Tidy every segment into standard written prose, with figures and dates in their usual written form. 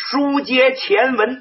书接前文，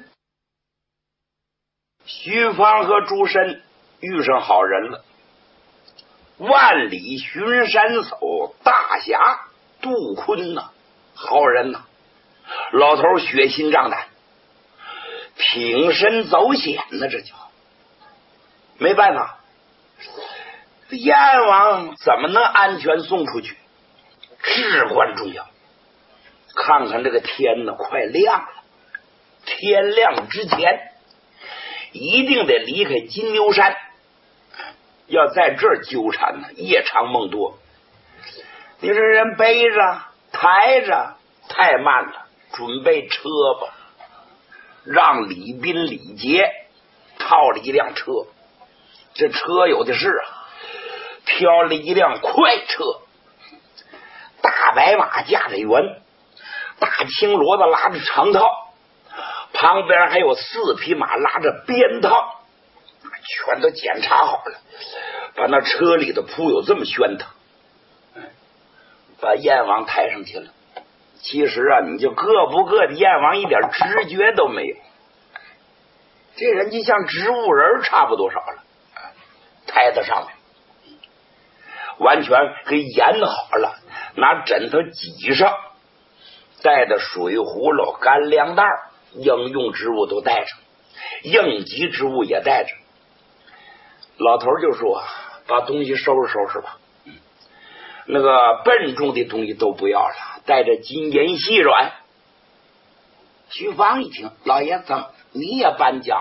徐芳和朱深遇上好人了。万里巡山叟大侠杜坤呐，好人呐，老头血心仗胆，挺身走险呢，这叫没办法。燕王怎么能安全送出去，至关重要。看看这个天呢，快亮了，天亮之前一定得离开金牛山，要在这儿纠缠呢，夜长梦多。你这人背着抬着太慢了，准备车吧，让李斌李杰套了一辆车，这车有的是啊，挑了一辆快车，大白马驾着辕，大青骡子拉着长套，旁边还有4匹马拉着鞭套，全都检查好了，把那车里的铺有这么宣腾，把燕王抬上去了。其实啊，你就硌不硌的燕王一点知觉都没有，这人就像植物人差不多少了，抬到上面完全给演好了，拿枕头挤上，带的水葫芦干粮袋，应用之物都带上，应急之物也带着。老头就说把东西收拾收拾吧，那个笨重的东西都不要了，带着金银细软。徐芳一听，老爷子你也搬家？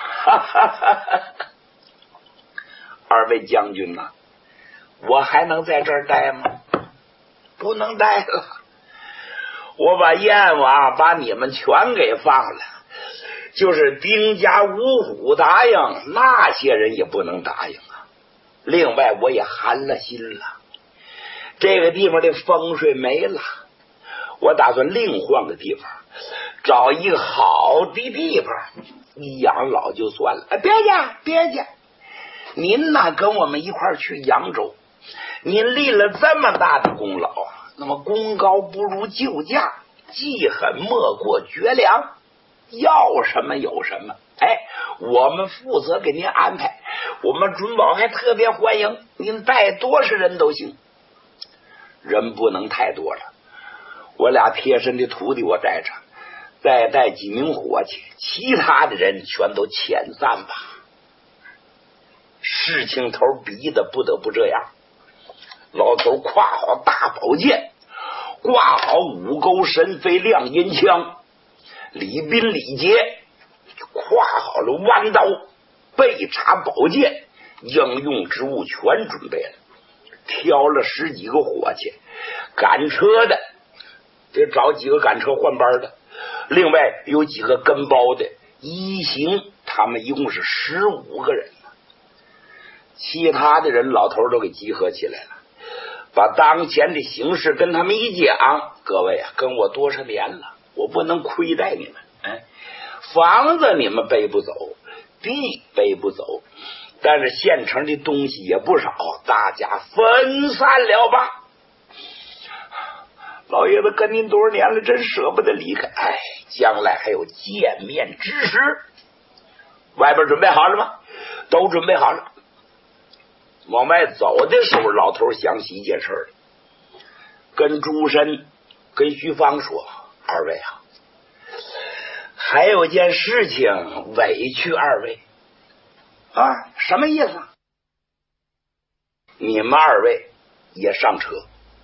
二位将军呐，我还能在这儿待吗？不能待了，我把燕王把你们全给放了，就是丁家五虎答应，那些人也不能答应啊。另外我也寒了心了，这个地方的风水没了，我打算另换个地方，找一个好的地方一养老就算了。别介，您呐跟我们一块儿去扬州，您立了这么大的功劳，那么功高不如救驾，记恨莫过绝粮，要什么有什么。我们负责给您安排，我们准保还特别欢迎您带多少人都行，人不能太多了，我俩贴身的徒弟我带着，再带几名伙计，其他的人全都遣散吧。事情头逼的不得不这样，老头挎好大宝剑，挂好五钩神飞亮银枪，李斌李杰挎好了弯刀背插宝剑，应用之物全准备了，挑了10几个伙计，赶车的得找几个赶车换班的，另外有几个跟包的，一行他们一共是15个人，其他的人老头都给集合起来了，把当前的形势跟他们一讲，各位啊，跟我多少年了，我不能亏待你们。房子你们背不走，地背不走，但是县城的东西也不少，大家分散了吧。老爷子跟您多少年了，真舍不得离开，将来还有见面之时。外边准备好了吗？都准备好了。往外走的时候，老头想起一件事儿，跟朱深跟徐芳说，二位啊，还有件事情委屈二位啊。什么意思？你们二位也上车，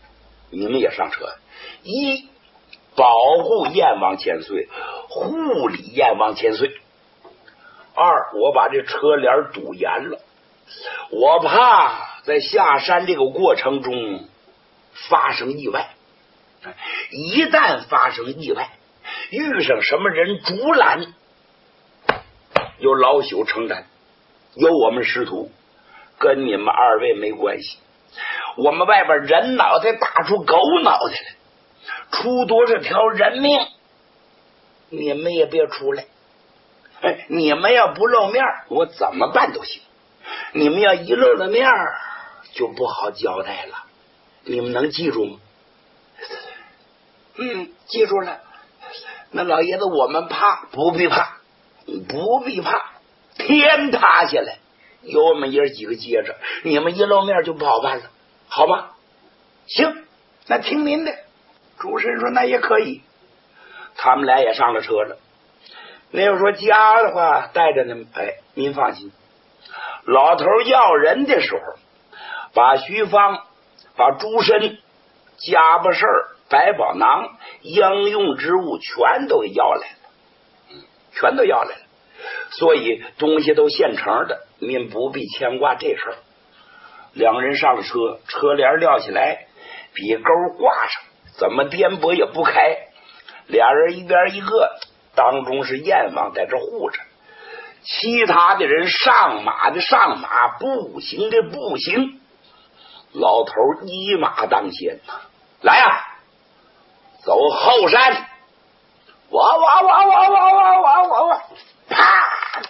一，保护燕王千岁，护理燕王千岁；二，我把这车帘堵严了，我怕在下山这个过程中发生意外，一旦发生意外，遇上什么人阻拦，有老朽承担，有我们师徒，跟你们二位没关系。我们外边人脑袋打出狗脑袋来，出多少条人命你们也别出来。你们要不露面我怎么办都行，你们要一露了面就不好交代了，你们能记住吗？记住了。 那老爷子，我们怕不必怕，不必怕，天塌下来有我们爷几个接着，你们一露面就不好办了，好吗？行，那听您的。主神说那也可以。他们俩也上了车了。那要说家的话带着呢，哎，您放心，老头要人的时候，把徐芳、把朱参、家巴事儿、百宝囊、应用之物全都要来了，全都要来了。所以东西都现成的，您不必牵挂这事儿。两人上了车，车帘撂起来，笔钩挂上，怎么颠簸也不开。俩人一边一个，当中是阎王在这护着，其他的人上马的上马，步行的步行。老头一马当先呐，来呀，走后山，哇哇哇哇哇哇哇哇哇，啪！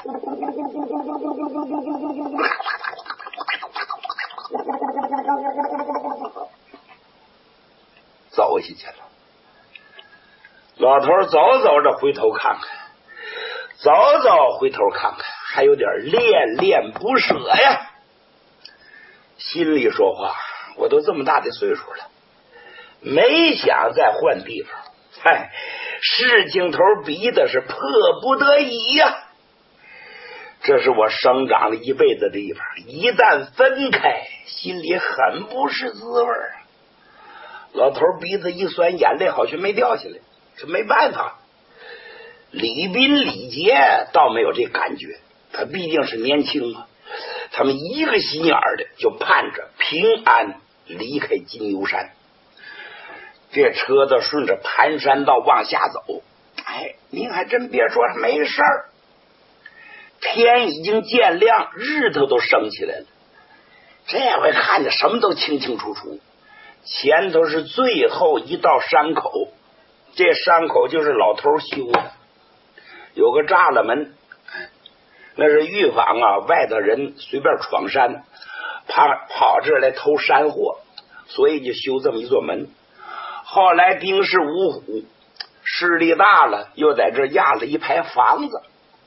走下去了。老头走走着回头看看，走走回头看看，还有点恋恋不舍呀。心里说话，我都这么大的岁数了，没想再换地方。嗨，事情头逼的是迫不得已呀。这是我生长了一辈子的地方，一旦分开，心里很不是滋味啊。老头鼻子一酸，眼泪好像没掉下来，这没办法。李斌、李杰倒没有这感觉，他毕竟是年轻啊。他们一个心眼儿的就盼着平安离开金牛山。这车子顺着盘山道往下走，哎，您还真别说，没事儿。天已经渐亮，日头都升起来了。这回看见什么都清清楚楚。前头是最后一道山口，这山口就是老头修的，有个栅栏门，那是预防啊外头人随便闯山，怕跑这儿来偷山货，所以就修这么一座门。后来兵士五虎势力大了，又在这压了一排房子。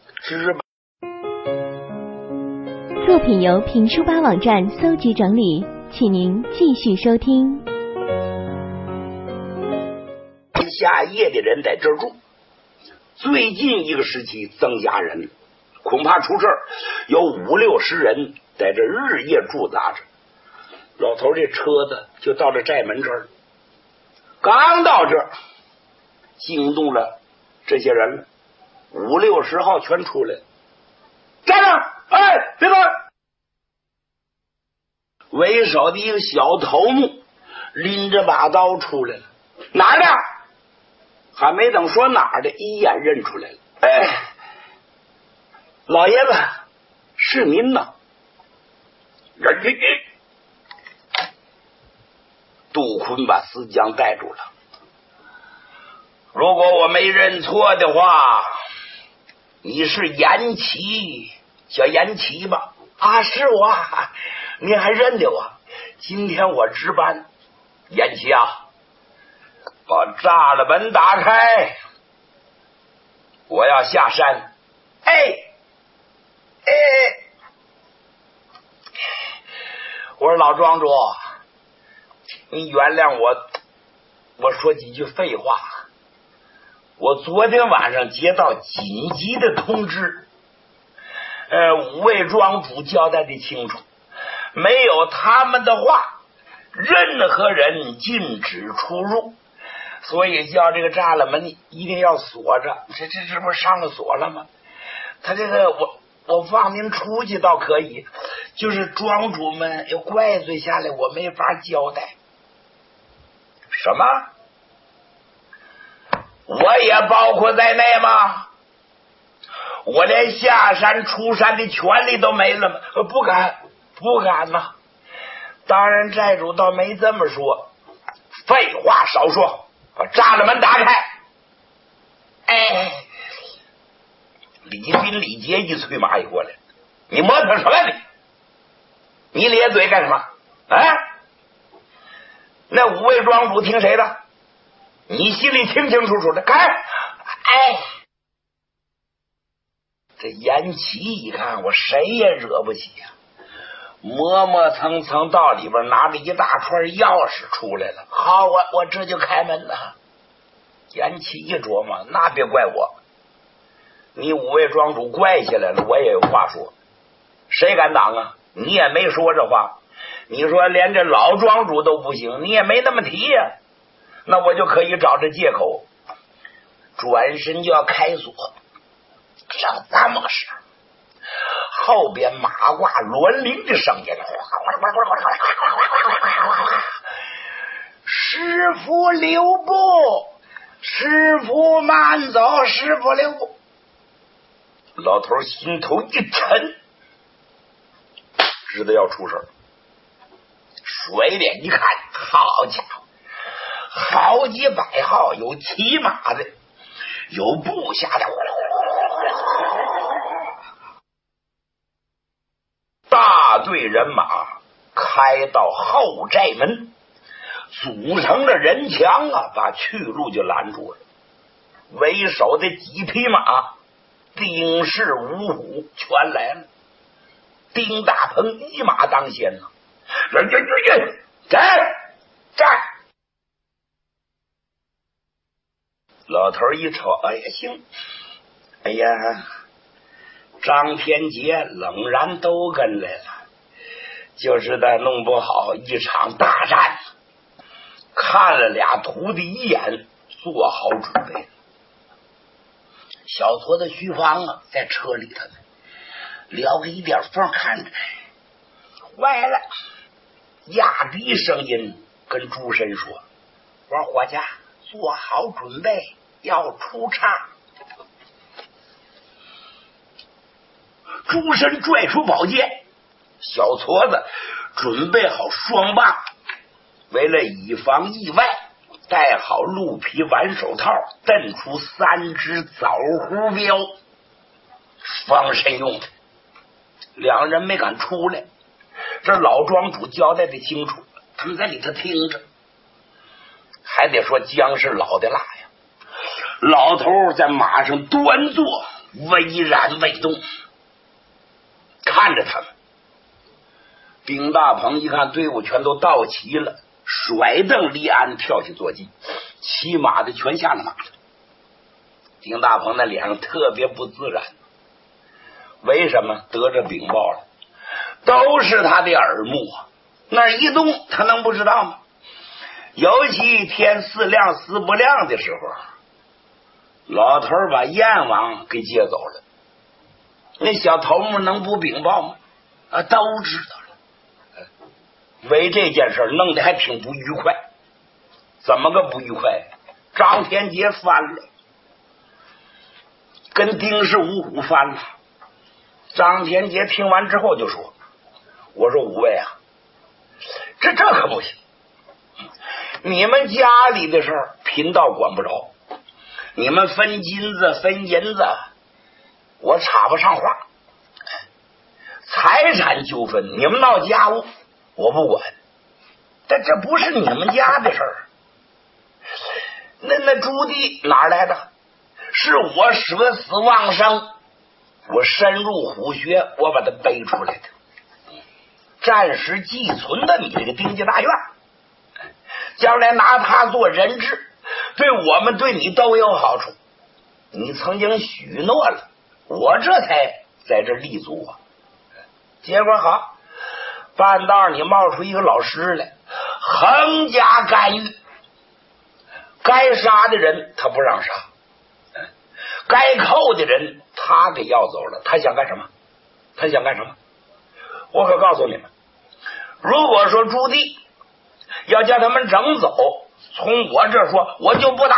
作品由评书吧网站搜集整理，请您继续收听。 下夜的人在这儿住，最近一个时期增加人，恐怕出事儿，有50-60人在这日夜驻扎着。老头这车子就到了寨门这儿，刚到这儿，惊动了这些人了，50-60号全出来了。站着！哎，别动！为首的一个小头目拎着把刀出来了，哪儿的？还没等说哪儿的，一眼认出来了。哎，老爷子，是您呐！杜坤把思江带住了。如果我没认错的话，你是严琦，小严琦吧？啊，是我，您还认得我？今天我值班。严琦啊，把栅栏门打开，我要下山。我说老庄主，你原谅我说几句废话。我昨天晚上接到紧急的通知，5位庄主交代的清楚，没有他们的话，任何人禁止出入，所以叫这个栅栏门一定要锁着。这不是上了锁了吗？他这个我放您出去倒可以，就是庄主们要怪罪下来，我没法交代。什么？我也包括在内吗？我连下山出山的权利都没了吗？不敢呐。当然寨主倒没这么说。废话少说，把栅栏门打开。李斌、李杰一催马一过来，你磨蹭什么你咧嘴干什么？那5位庄主听谁的？你心里清清楚楚的。 这严琦一看，我谁也惹不起呀、磨磨蹭蹭到里边，拿着一大串钥匙出来了。好，我这就开门了。严琦一琢磨，那别怪我，你五位庄主怪起来了，我也有话说。谁敢挡啊？你也没说这话，你说连这老庄主都不行，你也没那么提呀、那我就可以找这借口，转身就要开锁。正这么时，后边马挂銮铃的声音，师傅留步，师傅慢走，师傅留步。老头心头一沉，知道要出事儿，甩脸一看，好家伙，好几百号，有骑马的，有部下的，大队人马开到后寨门，组成了人墙啊，把去路就拦住了。为首的几匹马，丁氏五虎全来了。丁大鹏一马当先呢，站！老头一瞅，哎呀，行，哎呀，张天杰冷然都跟来了，就知道弄不好一场大战。看了俩徒弟一眼，做好准备。小矬子徐芳啊，在车里头呢，撩个一点缝看着，坏了，压低声音跟朱深说：“我说伙计，做好准备，要出场。”朱深拽出宝剑，小矬子准备好双棒，为了以防意外，戴好鹿皮挽手套，蹬出3只枣胡镖，防身用的。两人没敢出来，这老庄主交代的清楚，他们在里头听着。还得说姜是老的辣呀，老头在马上端坐，巍然未动，看着他们。丁大鹏一看队伍全都到齐了，甩蹬离鞍，跳起坐骑，骑马的全下了马了。丁大鹏的脸上特别不自然，为什么？得着禀报了，都是他的耳目啊，那一动他能不知道吗？尤其天似亮似不亮的时候，老头把燕王给接走了，那小头目能不禀报吗？都知道了。为这件事弄得还挺不愉快。怎么个不愉快？张天杰翻了，跟丁氏五虎翻了。张天杰听完之后就说：“我说五位啊，这可不行，你们家里的事儿贫道管不着，你们分金子分银子我插不上话，财产纠纷你们闹家务我不管，但这不是你们家的事儿。那朱棣哪来的？是我舍死忘生，我深入虎穴，我把它背出来的，暂时寄存的你这个丁家大院，将来拿它做人质，对我们对你都有好处。你曾经许诺了，我这才在这立足啊。结果好，半道你冒出一个老师来，横加干预，该杀的人他不让杀，该扣的人他给要走了。他想干什么？我可告诉你们，如果说朱棣要叫他们整走，从我这说我就不答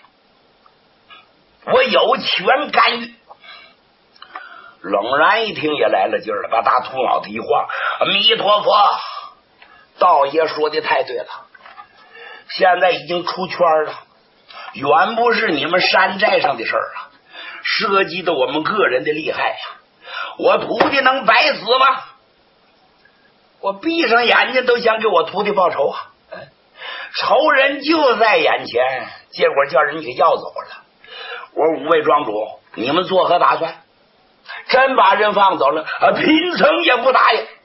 应，我有权干预。冷然一听也来了劲儿了，把大秃脑袋一晃，阿弥陀佛，道爷说的太对了，现在已经出圈了，远不是你们山寨上的事儿啊，涉及到我们个人的利害呀。我徒弟能白死吗？我闭上眼睛都想给我徒弟报仇啊！仇人就在眼前，结果叫人给要走了。我我说五位庄主，你们作何打算？真把人放走了，贫僧也不答应。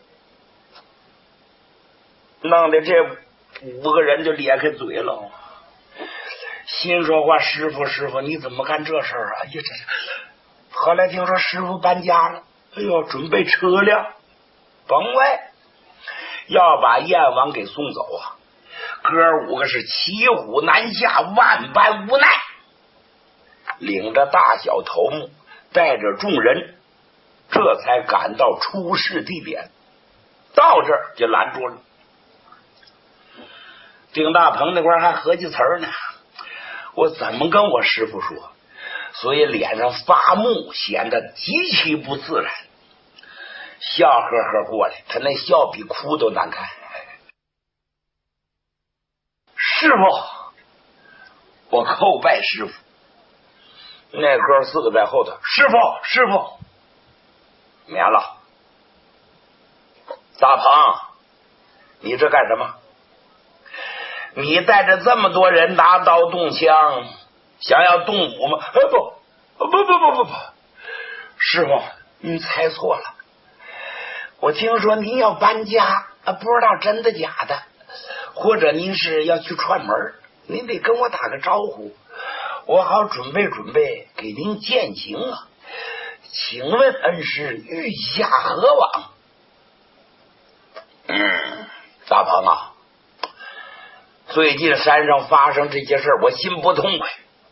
弄得这5个人就咧开嘴了，心说话：师傅，你怎么干这事儿啊？哎呀，这后来听说师傅搬家了，哎呦，准备车辆，甭问，要把燕王给送走啊！哥5个是骑虎难下，万般无奈，领着大小头目，带着众人，这才赶到出事地点。到这儿就拦住了。丁大鹏那块还合计词儿呢，我怎么跟我师傅说？所以脸上发木，显得极其不自然，笑呵呵过来，他那笑比哭都难看。师傅，我叩拜师傅。那哥4个在后头，师傅，免了。大鹏，你这干什么？你带着这么多人拿刀动枪，想要动武吗？不，师傅，你猜错了。我听说您要搬家，不知道真的假的，或者您是要去串门，您得跟我打个招呼，我好准备给您饯行啊。请问恩师欲下何往？大鹏啊，最近山上发生这些事儿，我心不痛快，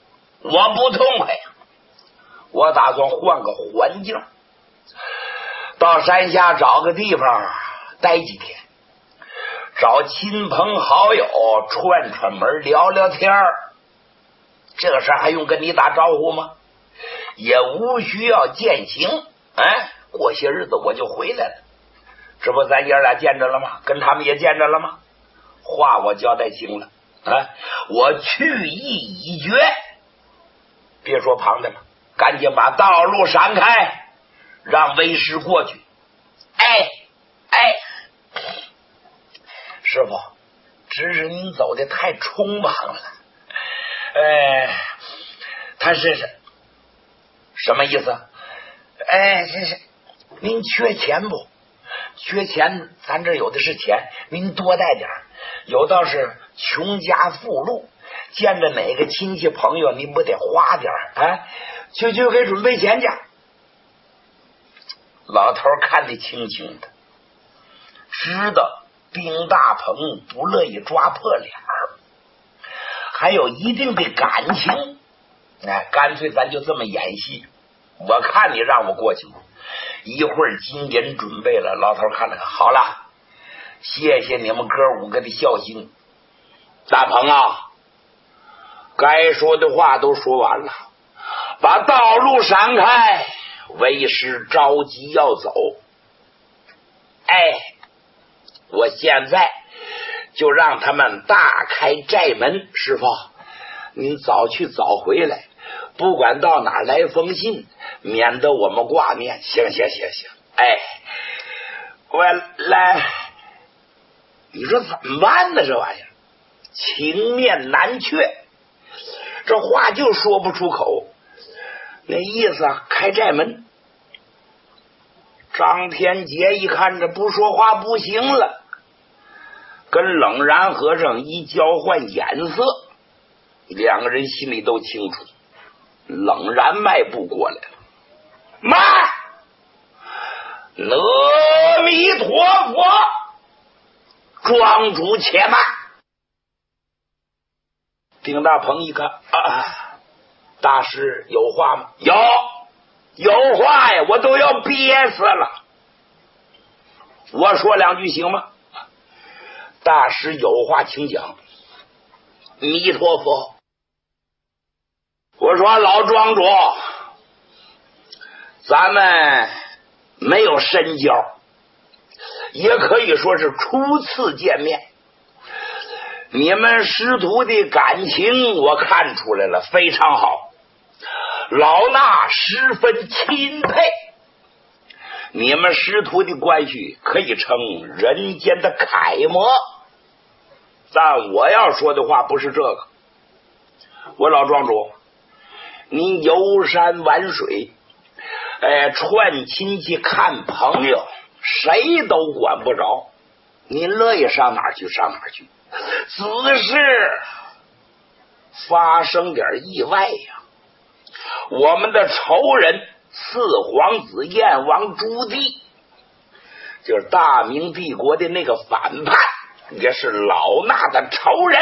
我打算换个环境，到山下找个地方待几天，找亲朋好友串门聊聊天儿。这个事儿还用跟你打招呼吗？也无需要饯行，过些日子我就回来了。这不咱爷俩见着了吗？跟他们也见着了吗？话我交代清了，我去意已决。别说旁的了，赶紧把道路闪开，让为师过去。师傅，只是您走的太匆忙了。他是什么意思？您缺钱不？缺钱，咱这有的是钱，您多带点。有道是穷家富路，见着哪个亲戚朋友，您不得花点去给准备钱去。老头看得清清的，知道丁大鹏不乐意抓破脸儿，还有一定的感情，干脆咱就这么演戏。我看你让我过去，一会儿金银准备了，老头看了看，好了，谢谢你们哥5个的孝心。大鹏啊，该说的话都说完了，把道路闪开，为师着急要走。我现在就让他们大开寨门。师傅，您早去早回来，不管到哪来封信，免得我们挂念。行，我来。你说怎么办呢？这玩意儿情面难却，这话就说不出口。那意思开寨门。张天杰一看这不说话不行了，跟冷然和尚一交换眼色，2个人心里都清楚。冷然迈步过来了，慢！阿弥陀佛，庄主且慢。丁大鹏一看大师有话吗？有话呀，我都要憋死了。我说2句行吗？大师有话请讲。弥陀佛。我说老庄主，咱们没有深交，也可以说是初次见面。你们师徒的感情我看出来了，非常好，老衲十分钦佩。你们师徒的关系可以称人间的楷模。但我要说的话不是这个。我老庄主， 您游山玩水，串亲戚看朋友，谁都管不着，您乐意上哪儿去上哪儿去。只是发生点意外呀，我们的仇人四皇子燕王朱棣，就是大明帝国的那个反叛，也是老衲的仇人，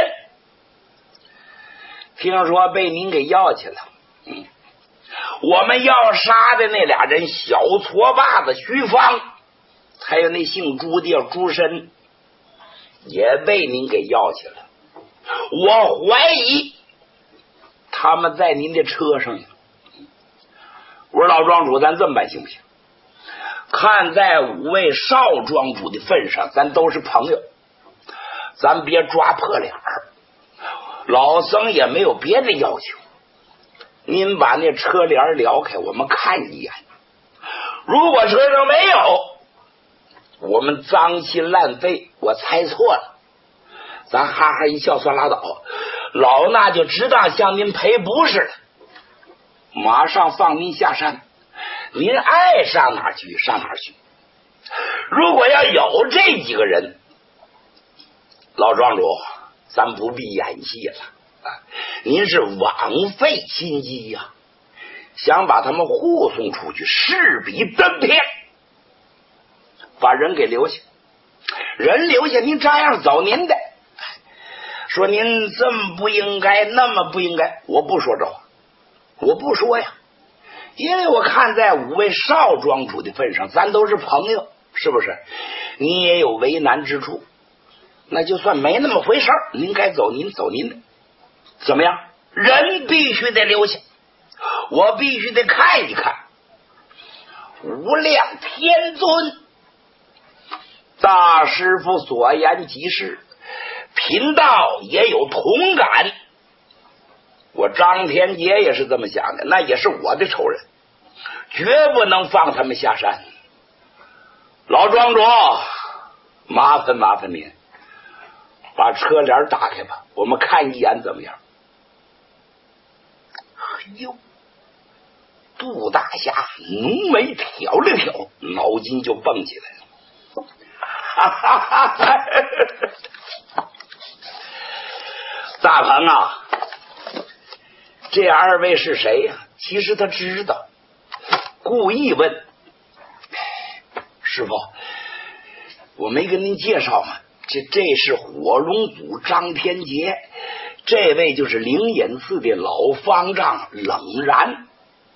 听说被您给要去了。我们要杀的那俩人，小矬把子徐芳，还有那姓朱的叫朱深，也被您给要去了。我怀疑他们在您的车上。我说老庄主，咱这么办行不行？看在5位少庄主的份上，咱都是朋友，咱别抓破脸儿。老僧也没有别的要求，您把那车帘撩开，我们看一眼。如果车上没有，我们脏心烂肺，我猜错了，咱哈哈一笑算拉倒，老衲就知道向您赔不是了，马上放您下山，您爱上哪儿去上哪儿去。如果要有这几个人，老庄主咱不必演戏了您是枉费心机呀，想把他们护送出去，势比登天。把人给留下，人留下，您照样走您的。说您这么不应该，那么不应该，我不说这话，我不说呀，因为我看在5位少庄主的份上，咱都是朋友，是不是？你也有为难之处，那就算没那么回事，您该走您走您的。怎么样？人必须得留下，我必须得看一看。无量天尊大师傅所言极是，贫道也有同感。我张天杰也是这么想的，那也是我的仇人，绝不能放他们下山。老庄主，麻烦您把车帘打开吧，我们看一眼怎么样。哟，杜大侠浓眉挑了挑，脑筋就蹦起来了。大鹏啊，这2位是谁呀？其实他知道，故意问师傅，我没跟您介绍吗？这是火龙祖张天杰，这位就是灵隐寺的老方丈冷然。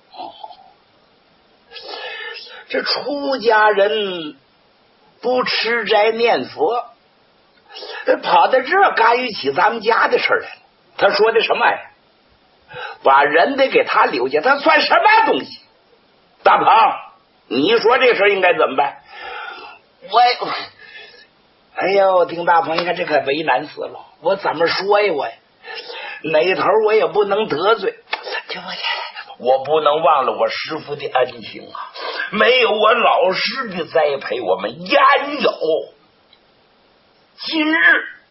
这出家人不吃斋念佛，跑到这干预起咱们家的事来了。他说的什么玩意儿？把人得给他留下，他算什么东西？大鹏，你说这事应该怎么办？哎呦，我听大鹏，你看这可为难死了，我怎么说呀？我哪头我也不能得罪，我不能忘了我师父的恩情啊！没有我老师的栽培，我们焉有今日？